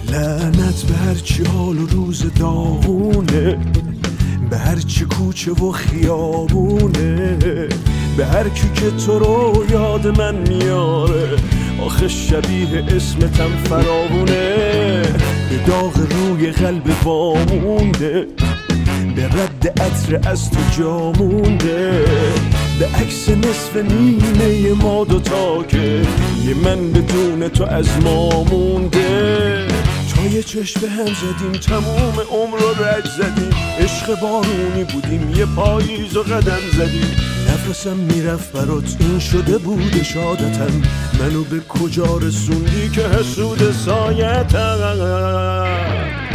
لعنت به هرچی حال و روز داغونه، به هرچی کوچه و خیابونه، به هر کی که تو رو یاد من میاره. آخه شبیه اسمتم فراوونه، به داغ روی قلب وامونده، به رد عطر از تو جا مونده، به عکس نصف نیمه ما دوتا که یه من بدون تو از ما مونده. تا یه چشم به هم زدیم تموم عمر رو رد زدیم، عشق بارونی بودیم یه پاییز و قدم زدیم. نفسم میرفت برات این شده بود شادتم، منو به کجا رسوندی که حسود سایتم.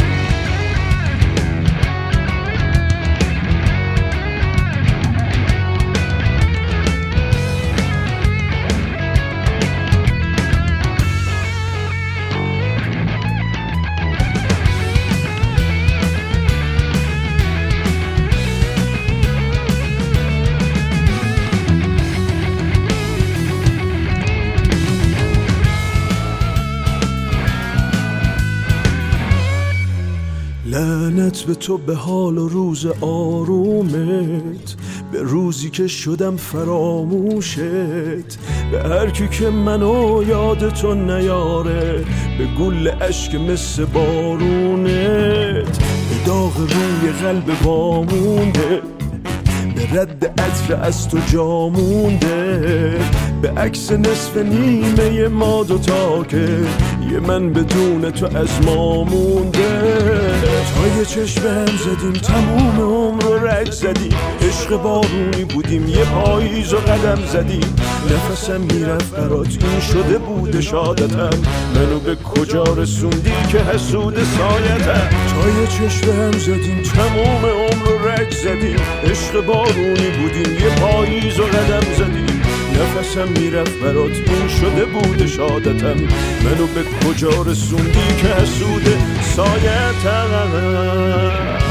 لعنت به تو، به حال و روز آرومت، به روزی که شدم فراموشت، به هر کی که منو یاد تو نیاره، به گل اشک مثل بارونت، به داغ روی قلب وامونده، به رد عطر از تو جا مونده، به عکس نصف نیمه ما دوتا که یه من بدون تو از ما مونده. تا یه چشم هم زدیم تموم عمر رو رد زدیم، عشق بارونی بودیم یه پاییز و قدم زدیم. نفسم میرفت برات این شده بود شادتم، منو به کجا رسوندی که حسود سایتم. تا یه چشم هم زدیم تموم عمر رو رد زدیم، عشق بارونی بودیم یه پاییز و قدم زدیم. نفسم میرفت برات این شده بود شادتم، منو به کجا رسوندی که حسود سایتم.